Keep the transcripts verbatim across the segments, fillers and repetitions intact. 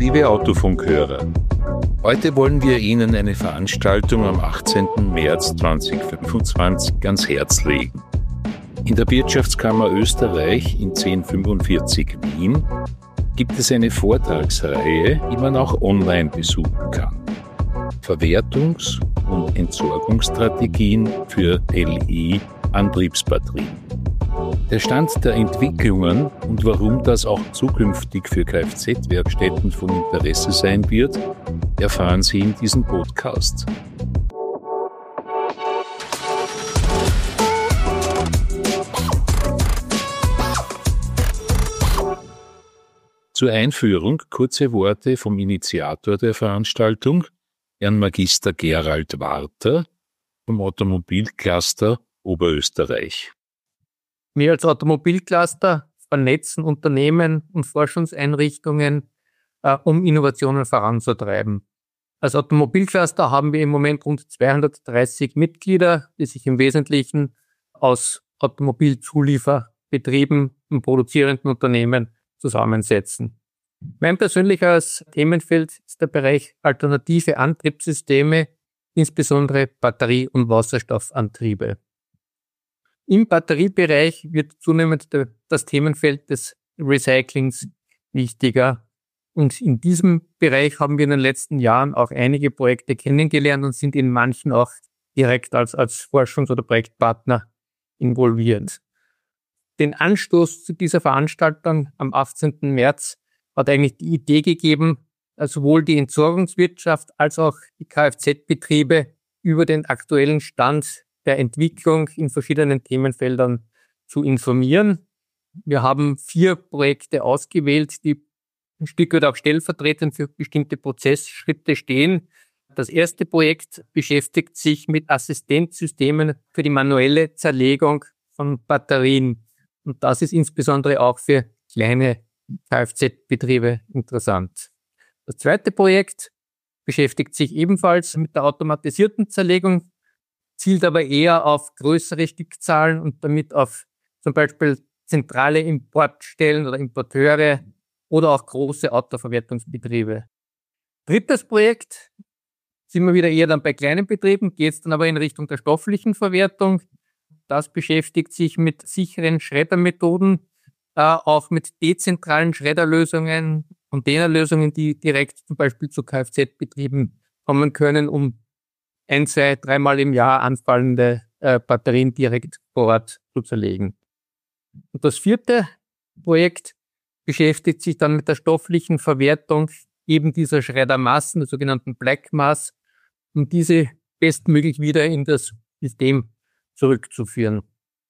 Liebe Autofunkhörer, heute wollen wir Ihnen eine Veranstaltung am achtzehnten März zweitausendfünfundzwanzig ans Herz legen. In der Wirtschaftskammer Österreich in zehn fünfundvierzig Wien gibt es eine Vortragsreihe, die man auch online besuchen kann. Verwertungs- und Entsorgungsstrategien für L E-Antriebsbatterien. Der Stand der Entwicklungen und warum das auch zukünftig für Kfz-Werkstätten von Interesse sein wird, erfahren Sie in diesem Podcast. Zur Einführung kurze Worte vom Initiator der Veranstaltung, Herrn Magister Gerald Warter vom Automobilcluster Oberösterreich. Wir als Automobilcluster vernetzen Unternehmen und Forschungseinrichtungen, äh, um Innovationen voranzutreiben. Als Automobilcluster haben wir im Moment rund zweihundertdreißig Mitglieder, die sich im Wesentlichen aus Automobilzulieferbetrieben und produzierenden Unternehmen zusammensetzen. Mein persönliches Themenfeld ist der Bereich alternative Antriebssysteme, insbesondere Batterie- und Wasserstoffantriebe. Im Batteriebereich wird zunehmend das Themenfeld des Recyclings wichtiger. Und in diesem Bereich haben wir in den letzten Jahren auch einige Projekte kennengelernt und sind in manchen auch direkt als, als Forschungs- oder Projektpartner involviert. Den Anstoß zu dieser Veranstaltung am achtzehnten März hat eigentlich die Idee gegeben, sowohl die Entsorgungswirtschaft als auch die Kfz-Betriebe über den aktuellen Stand der Entwicklung in verschiedenen Themenfeldern zu informieren. Wir haben vier Projekte ausgewählt, die ein Stück weit auch stellvertretend für bestimmte Prozessschritte stehen. Das erste Projekt beschäftigt sich mit Assistenzsystemen für die manuelle Zerlegung von Batterien. Und das ist insbesondere auch für kleine Kfz-Betriebe interessant. Das zweite Projekt beschäftigt sich ebenfalls mit der automatisierten Zerlegung, zielt aber eher auf größere Stückzahlen und damit auf zum Beispiel zentrale Importstellen oder Importeure oder auch große Autoverwertungsbetriebe. Drittes Projekt sind wir wieder eher dann bei kleinen Betrieben, geht es dann aber in Richtung der stofflichen Verwertung. Das beschäftigt sich mit sicheren Schreddermethoden, äh, auch mit dezentralen Schredderlösungen, Containerlösungen, die direkt zum Beispiel zu Kfz-Betrieben kommen können, um ein, zwei, dreimal im Jahr anfallende äh, Batterien direkt vor Ort zu zerlegen. Und das vierte Projekt beschäftigt sich dann mit der stofflichen Verwertung eben dieser Schreddermassen, der sogenannten Black Mass, um diese bestmöglich wieder in das System zurückzuführen.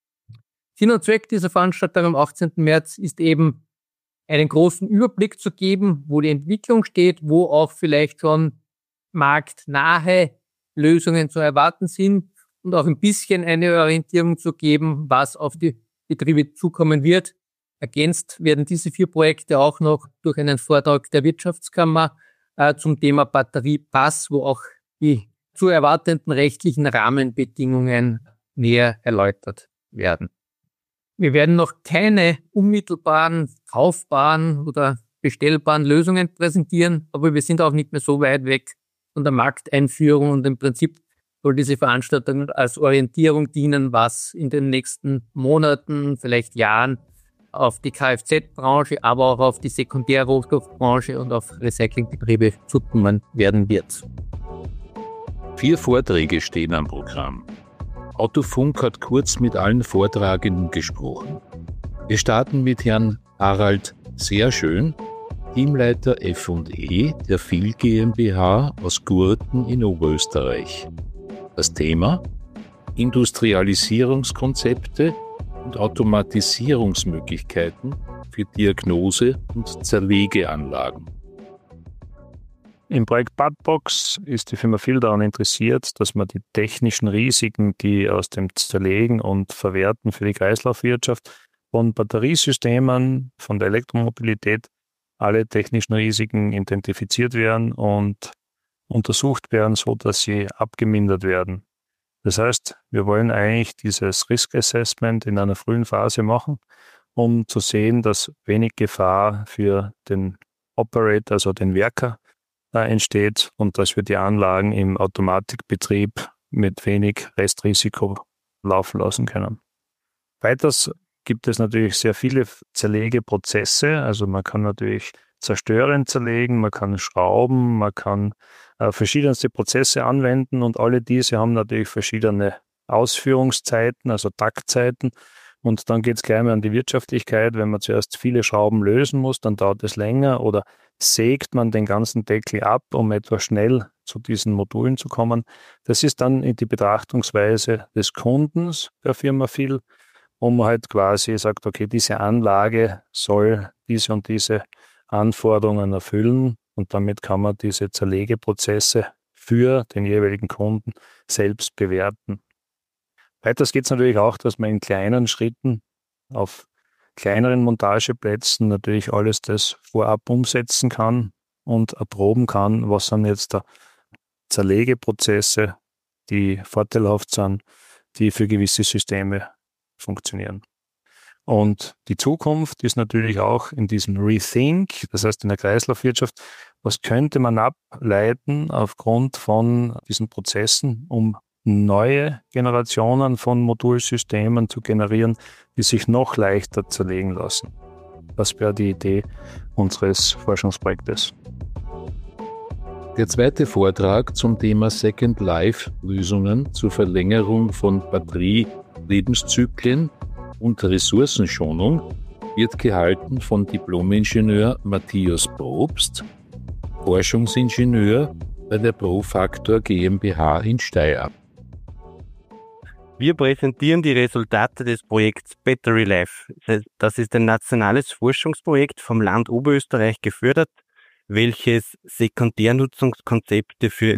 Sinn und Zweck dieser Veranstaltung am achtzehnten März ist eben, einen großen Überblick zu geben, wo die Entwicklung steht, wo auch vielleicht schon marktnahe Lösungen zu erwarten sind und auch ein bisschen eine Orientierung zu geben, was auf die Betriebe zukommen wird. Ergänzt werden diese vier Projekte auch noch durch einen Vortrag der Wirtschaftskammer äh, zum Thema Batteriepass, wo auch die zu erwartenden rechtlichen Rahmenbedingungen näher erläutert werden. Wir werden noch keine unmittelbaren, kaufbaren oder bestellbaren Lösungen präsentieren, aber wir sind auch nicht mehr so weit weg von der Markteinführung und im Prinzip soll diese Veranstaltung als Orientierung dienen, was in den nächsten Monaten, vielleicht Jahren auf die Kfz-Branche, aber auch auf die Sekundärrohstoffbranche und auf Recyclingbetriebe zukommen werden wird. Vier Vorträge stehen am Programm. Autofunk hat kurz mit allen Vortragenden gesprochen. Wir starten mit Herrn Harald Seerschön, Teamleiter F und E der F I L GmbH aus Gurten in Oberösterreich. Das Thema: Industrialisierungskonzepte und Automatisierungsmöglichkeiten für Diagnose- und Zerlegeanlagen. Im Projekt Budbox ist die Firma F I L daran interessiert, dass man die technischen Risiken, die aus dem Zerlegen und Verwerten für die Kreislaufwirtschaft von Batteriesystemen, von der Elektromobilität, alle technischen Risiken identifiziert werden und untersucht werden, so dass sie abgemindert werden. Das heißt, wir wollen eigentlich dieses Risk Assessment in einer frühen Phase machen, um zu sehen, dass wenig Gefahr für den Operator, also den Werker, äh, entsteht und dass wir die Anlagen im Automatikbetrieb mit wenig Restrisiko laufen lassen können. Weiters gibt es natürlich sehr viele Zerlegeprozesse, also man kann natürlich zerstören, zerlegen, man kann schrauben, man kann äh, verschiedenste Prozesse anwenden und alle diese haben natürlich verschiedene Ausführungszeiten, also Taktzeiten. Und dann geht es gleich mal an die Wirtschaftlichkeit. Wenn man zuerst viele Schrauben lösen muss, dann dauert es länger oder sägt man den ganzen Deckel ab, um etwas schnell zu diesen Modulen zu kommen. Das ist dann die Betrachtungsweise des Kundens der Firma Phil, wo man halt quasi sagt, okay, diese Anlage soll diese und diese Anforderungen erfüllen und damit kann man diese Zerlegeprozesse für den jeweiligen Kunden selbst bewerten. Weiters geht es natürlich auch, dass man in kleinen Schritten auf kleineren Montageplätzen natürlich alles das vorab umsetzen kann und erproben kann, was sind jetzt da Zerlegeprozesse, die vorteilhaft sind, die für gewisse Systeme funktionieren. Und die Zukunft ist natürlich auch in diesem Rethink, das heißt in der Kreislaufwirtschaft, was könnte man ableiten aufgrund von diesen Prozessen, um neue Generationen von Modulsystemen zu generieren, die sich noch leichter zerlegen lassen. Das wäre die Idee unseres Forschungsprojektes. Der zweite Vortrag zum Thema Second Life Lösungen zur Verlängerung von Batterielebenszyklen und Ressourcenschonung wird gehalten von Diplom-Ingenieur Matthias Probst, Forschungsingenieur bei der Profactor GmbH in Steyr. Wir präsentieren die Resultate des Projekts Battery Life. Das ist ein nationales Forschungsprojekt vom Land Oberösterreich gefördert, welches Sekundärnutzungskonzepte für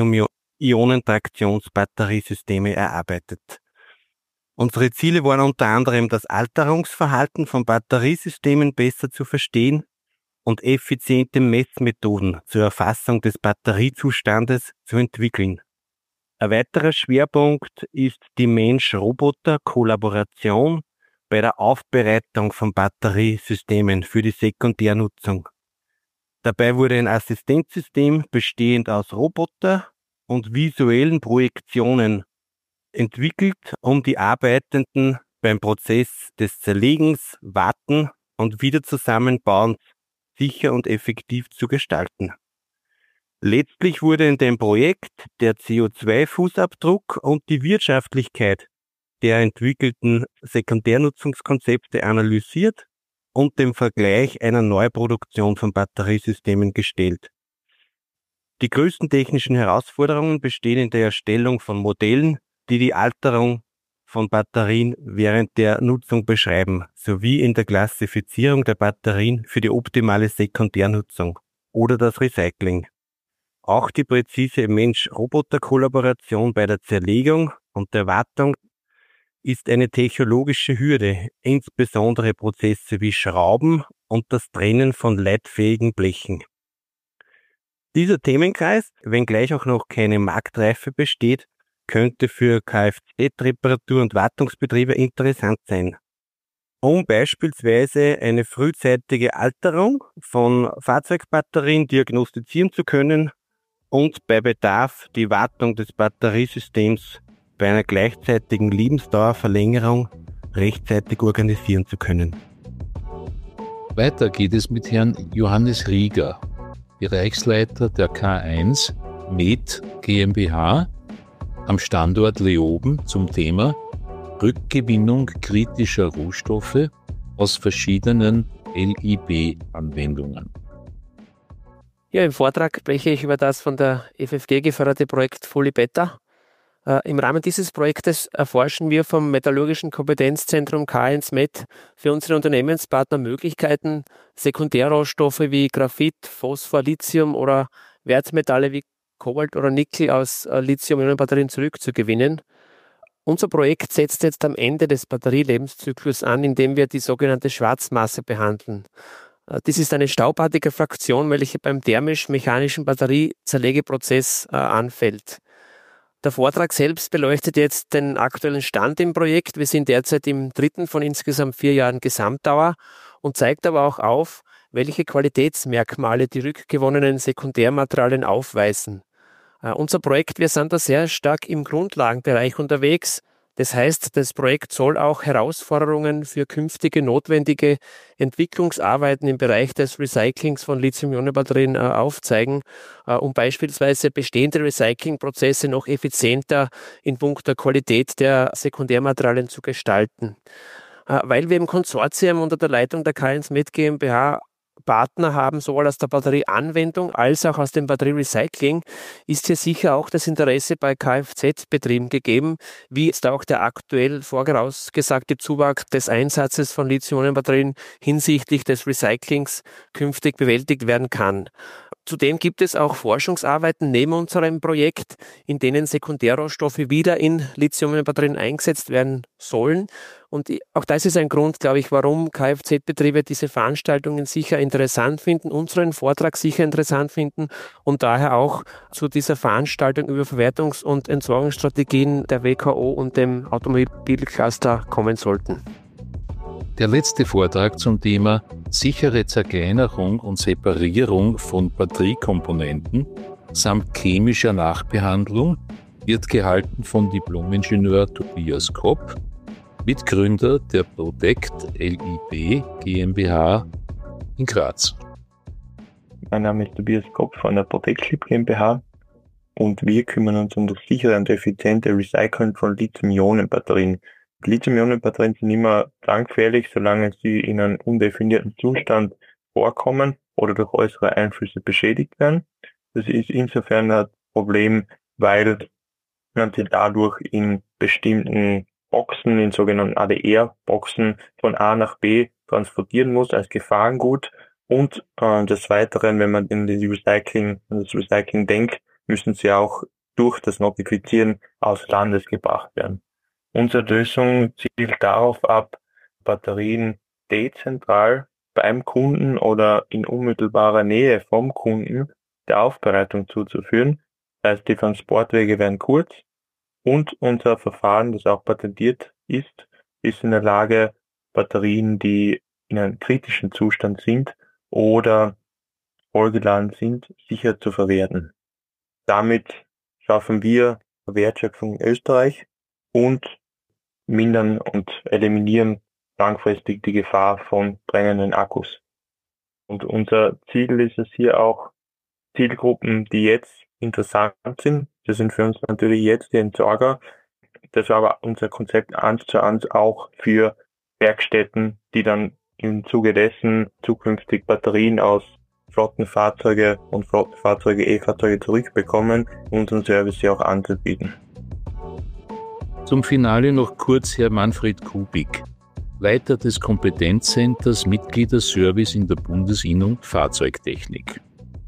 Lithium-Ionen-Traktionsbatteriesysteme erarbeitet. Unsere Ziele waren unter anderem, das Alterungsverhalten von Batteriesystemen besser zu verstehen und effiziente Messmethoden zur Erfassung des Batteriezustandes zu entwickeln. Ein weiterer Schwerpunkt ist die Mensch-Roboter-Kollaboration bei der Aufbereitung von Batteriesystemen für die Sekundärnutzung. Dabei wurde ein Assistenzsystem bestehend aus Roboter und visuellen Projektionen entwickelt, um die Arbeitenden beim Prozess des Zerlegens, Warten und Wiederzusammenbauens sicher und effektiv zu gestalten. Letztlich wurde in dem Projekt der C O zwei Fußabdruck und die Wirtschaftlichkeit der entwickelten Sekundärnutzungskonzepte analysiert und dem Vergleich einer Neuproduktion von Batteriesystemen gestellt. Die größten technischen Herausforderungen bestehen in der Erstellung von Modellen, die die Alterung von Batterien während der Nutzung beschreiben, sowie in der Klassifizierung der Batterien für die optimale Sekundärnutzung oder das Recycling. Auch die präzise Mensch-Roboter-Kollaboration bei der Zerlegung und der Wartung ist eine technologische Hürde, insbesondere Prozesse wie Schrauben und das Trennen von leitfähigen Blechen. Dieser Themenkreis, wenngleich auch noch keine Marktreife besteht, könnte für Kfz-Reparatur- und Wartungsbetriebe interessant sein, um beispielsweise eine frühzeitige Alterung von Fahrzeugbatterien diagnostizieren zu können und bei Bedarf die Wartung des Batteriesystems bei einer gleichzeitigen Lebensdauerverlängerung rechtzeitig organisieren zu können. Weiter geht es mit Herrn Johannes Rieger, Bereichsleiter der K eins Med GmbH am Standort Leoben zum Thema Rückgewinnung kritischer Rohstoffe aus verschiedenen L I B-Anwendungen. Ja, im Vortrag spreche ich über das von der F F G geförderte Projekt Fully-Beta. Äh, Im Rahmen dieses Projektes erforschen wir vom Metallurgischen Kompetenzzentrum K eins Med für unsere Unternehmenspartner Möglichkeiten, Sekundärrohstoffe wie Graphit, Phosphor, Lithium oder Wertmetalle wie Kobalt oder Nickel aus äh, Lithium-Ionen-Batterien zurückzugewinnen. Unser Projekt setzt jetzt am Ende des Batterielebenszyklus an, indem wir die sogenannte Schwarzmasse behandeln. Dies ist eine staubartige Fraktion, welche beim thermisch-mechanischen Batteriezerlegeprozess äh, anfällt. Der Vortrag selbst beleuchtet jetzt den aktuellen Stand im Projekt. Wir sind derzeit im dritten von insgesamt vier Jahren Gesamtdauer und zeigt aber auch auf, welche Qualitätsmerkmale die rückgewonnenen Sekundärmaterialien aufweisen. Uh, unser Projekt, wir sind da sehr stark im Grundlagenbereich unterwegs. Das heißt, das Projekt soll auch Herausforderungen für künftige notwendige Entwicklungsarbeiten im Bereich des Recyclings von Lithium-Ionen-Batterien uh, aufzeigen, uh, um beispielsweise bestehende Recyclingprozesse noch effizienter in puncto Qualität der Sekundärmaterialien zu gestalten. Uh, weil wir im Konsortium unter der Leitung der K eins M E T GmbH Partner haben, sowohl aus der Batterieanwendung als auch aus dem Batterierecycling, ist hier sicher auch das Interesse bei Kfz-Betrieben gegeben, wie jetzt auch der aktuell vorausgesagte Zuwachs des Einsatzes von Lithium-Ionen-Batterien hinsichtlich des Recyclings künftig bewältigt werden kann. Zudem gibt es auch Forschungsarbeiten neben unserem Projekt, in denen Sekundärrohstoffe wieder in Lithium-Ionen-Batterien eingesetzt werden sollen. Und auch das ist ein Grund, glaube ich, warum Kfz-Betriebe diese Veranstaltungen sicher interessant finden, unseren Vortrag sicher interessant finden und daher auch zu dieser Veranstaltung über Verwertungs- und Entsorgungsstrategien der W K O und dem Automobilcluster kommen sollten. Der letzte Vortrag zum Thema sichere Zerkleinerung und Separierung von Batteriekomponenten samt chemischer Nachbehandlung wird gehalten von Diplomingenieur Tobias Kopp, Mitgründer der Protect L I B GmbH in Graz. Mein Name ist Tobias Kopp von der Protect L I B GmbH und wir kümmern uns um das sichere und effiziente Recyceln von Lithium-Ionen-Batterien. Lithium-Ionen-Batterien sind immer dann gefährlich, solange sie in einem undefinierten Zustand vorkommen oder durch äußere Einflüsse beschädigt werden. Das ist insofern ein Problem, weil man sie dadurch in bestimmten Boxen, in sogenannten A D R-Boxen von A nach B transportieren muss als Gefahrengut. Und äh, des Weiteren, wenn man in die Recycling, an das Recycling denkt, müssen sie auch durch das Notifizieren aus Landes gebracht werden. Unsere Lösung zielt darauf ab, Batterien dezentral beim Kunden oder in unmittelbarer Nähe vom Kunden der Aufbereitung zuzuführen. Das heißt, die Transportwege werden kurz und unser Verfahren, das auch patentiert ist, ist in der Lage, Batterien, die in einem kritischen Zustand sind oder vollgeladen sind, sicher zu verwerten. Damit schaffen wir Wertschöpfung in Österreich und mindern und eliminieren langfristig die Gefahr von brennenden Akkus. Und unser Ziel ist es hier auch, Zielgruppen, die jetzt interessant sind, das sind für uns natürlich jetzt die Entsorger, das war aber unser Konzept eins zu eins auch für Werkstätten, die dann im Zuge dessen zukünftig Batterien aus Flottenfahrzeuge und Flottenfahrzeuge, E-Fahrzeuge zurückbekommen, unseren Service hier auch anzubieten. Zum Finale noch kurz Herr Manfred Kubik, Leiter des Kompetenzcenters Mitgliederservice in der Bundesinnung Fahrzeugtechnik.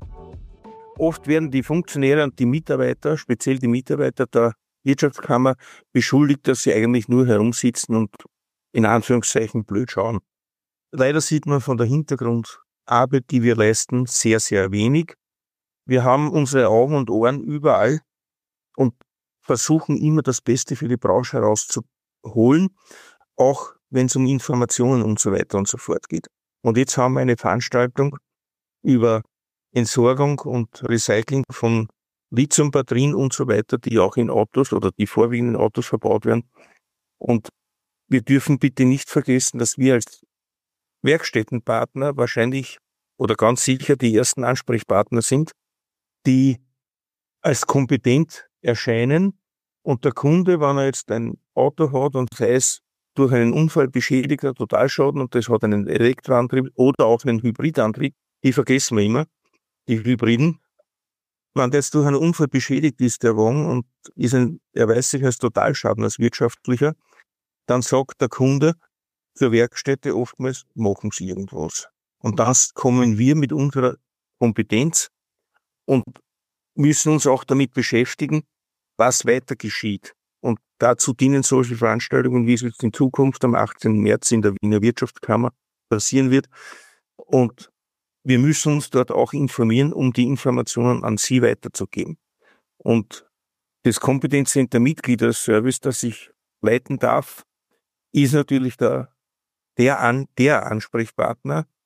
Oft werden die Funktionäre und die Mitarbeiter, speziell die Mitarbeiter der Wirtschaftskammer, beschuldigt, dass sie eigentlich nur herumsitzen und in Anführungszeichen blöd schauen. Leider sieht man von der Hintergrundarbeit, die wir leisten, sehr, sehr wenig. Wir haben unsere Augen und Ohren überall und versuchen immer das Beste für die Branche herauszuholen, auch wenn es um Informationen und so weiter und so fort geht. Und jetzt haben wir eine Veranstaltung über Entsorgung und Recycling von Lithiumbatterien und so weiter, die auch in Autos oder die vorwiegend in Autos verbaut werden. Und wir dürfen bitte nicht vergessen, dass wir als Werkstättenpartner wahrscheinlich oder ganz sicher die ersten Ansprechpartner sind, die als kompetent erscheinen und der Kunde, wenn er jetzt ein Auto hat und sei es durch einen Unfall beschädigter Totalschaden und das hat einen Elektroantrieb oder auch einen Hybridantrieb, die vergessen wir immer, die Hybriden. Wenn der jetzt durch einen Unfall beschädigt ist, der Wagen, und ist ein, er weiß sich als Totalschaden, als wirtschaftlicher, dann sagt der Kunde zur Werkstätte oftmals, machen Sie irgendwas. Und das kommen wir mit unserer Kompetenz und müssen uns auch damit beschäftigen, was weiter geschieht. Und dazu dienen solche Veranstaltungen, wie es jetzt in Zukunft am achtzehnten März in der Wiener Wirtschaftskammer passieren wird. Und wir müssen uns dort auch informieren, um die Informationen an Sie weiterzugeben. Und das Kompetenzcenter Mitgliederservice, das ich leiten darf, ist natürlich der, der, an, der Ansprechpartner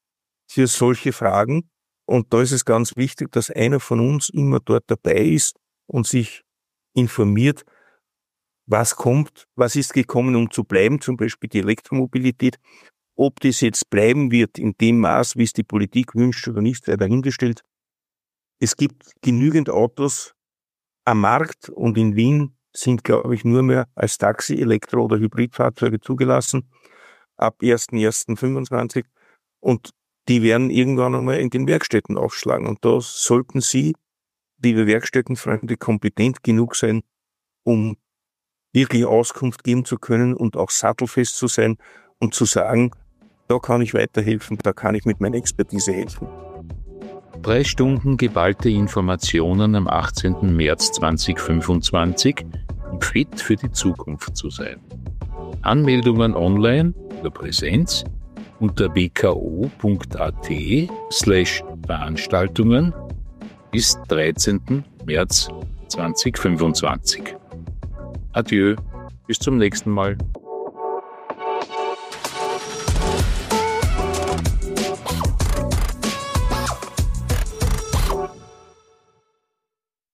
für solche Fragen. Und da ist es ganz wichtig, dass einer von uns immer dort dabei ist und sich informiert, was kommt, was ist gekommen, um zu bleiben, zum Beispiel die Elektromobilität. Ob das jetzt bleiben wird in dem Maß, wie es die Politik wünscht oder nicht, sei dahingestellt. Es gibt genügend Autos am Markt und in Wien sind, glaube ich, nur mehr als Taxi-, Elektro- oder Hybridfahrzeuge zugelassen, ab erster erster fünfundzwanzig. Und die werden irgendwann einmal in den Werkstätten aufschlagen. Und da sollten Sie, liebe Werkstättenfreunde, kompetent genug sein, um wirklich Auskunft geben zu können und auch sattelfest zu sein und zu sagen, da kann ich weiterhelfen, da kann ich mit meiner Expertise helfen. Drei Stunden geballte Informationen am achtzehnten März zweitausendfünfundzwanzig, um fit für die Zukunft zu sein. Anmeldungen online oder Präsenz unter b k o punkt a t slash Veranstaltungen bis dreizehnten März zweitausendfünfundzwanzig. Adieu, bis zum nächsten Mal.